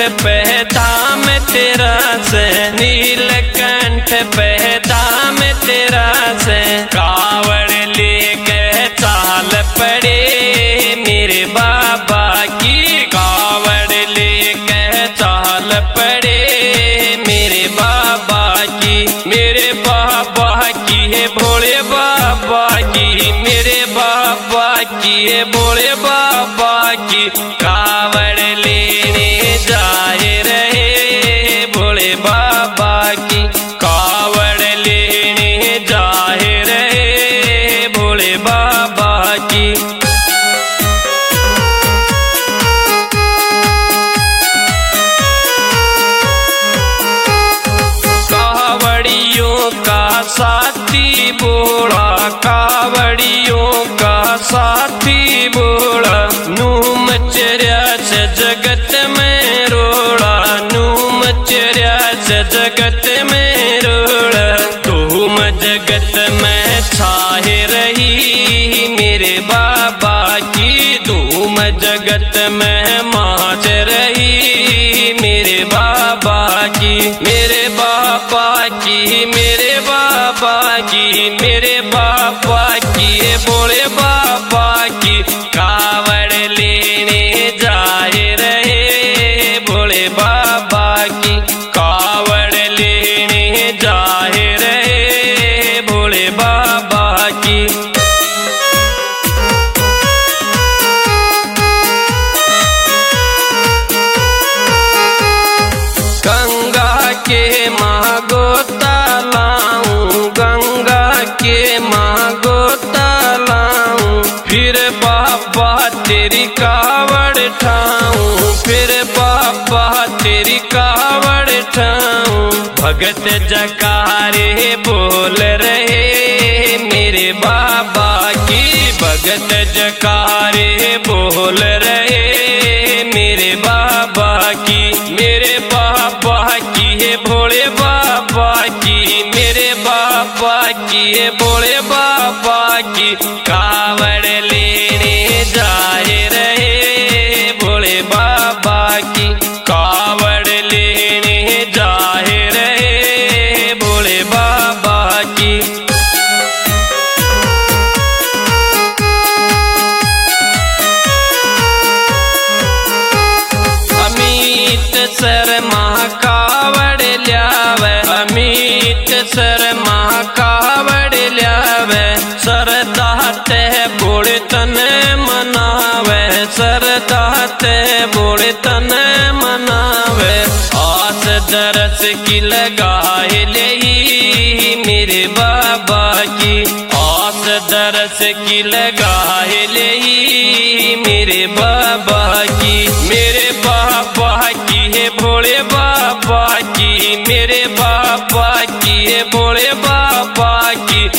पे धाम तेरा से, नीलकंठ पे धाम तेरा से। कावड़ लेके चाल पड़े मेरे बाबा की, कावड़ लेके चाल पड़े मेरे बाबा की, मेरे बाबा की है भोले बाबा की, मेरे बाबा की है भोले बाबा की। कावड़ लेने जाए रहे भोले बाबा की, कावड़ लेने जाए रहे भोले बाबा की। कावड़ियों का साथी बोला, कावड़ियों का साथी बोला, नूम चर्या से जगत में रोड़ा, नूम चर्या से जगत में रोड़ा। तुम जगत में छाए रही मेरे बाबा की, तुम जगत में माच रही मेरे बाबा की, मेरे बाबा की, मेरे बाबा की, मेरे बाबा की भोले बाबा की। कावड़ लेने जाए रहे भोले बाबा की, कावड़ लेने जाए रहे भोले बाबा की। गंगा के मागो तालाऊं, गंगा के मागो तालाऊं, फिर बाबा तेरी कावड़ ठाऊं, फिर बाबा तेरी कावड़ ठाऊं। भगत जकारे बोल रहे मेरे बाबा की, भगत जकारे बोल रहे मेरे बाबा की, मेरे बाबा की है भोले बाबा की, मेरे बाबा की है भोले बाबा की। कावड़ लेने जाए रहे भोले बाबा की, कावड़ लेने जाए रहे भोले बाबा की। अमित शर्मा कावड़ ल्यावे, अमित शर्मा कावड़ ल्यावे, सरदा ते बोले तने मनावे, सरदा ते बोले तने मनावे। आस दरस की लगाए ले मेरे बाबा की, आस दरस की लगाए ले मेरे बाबा की, मेरे बाबा की है भोले बाबा की, मेरे बाबा की है भोले बाबा की।